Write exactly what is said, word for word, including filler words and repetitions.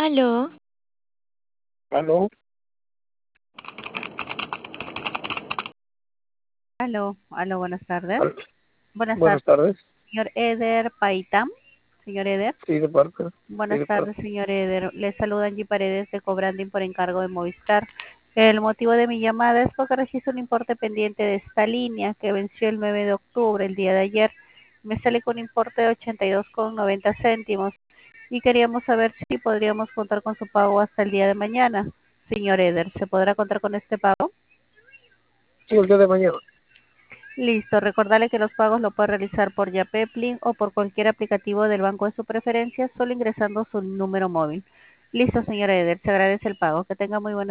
Aló, Aló, Aló, aló, buenas tardes. al- Buenas tardes, buenas tardes. señor Eder Paitam. Señor Eder. Sí, de parte. Sí, Buenas de tardes, parte. señor Eder. Le saluda Angie Paredes de Cobranding por encargo de Movistar. El motivo de mi llamada es porque registro un importe pendiente de esta línea que venció el nueve de octubre, el día de ayer. Me sale con un importe de ochenta y dos con noventa céntimos y queríamos saber si podríamos contar con su pago hasta el día de mañana. Señor Eder, ¿se podrá contar con este pago? Sí, el día de mañana. Listo, recordarle que los pagos lo puede realizar por Yapepli o por cualquier aplicativo del banco de su preferencia, solo ingresando su número móvil. Listo, señora Eder, se agradece el pago. Que tenga muy buena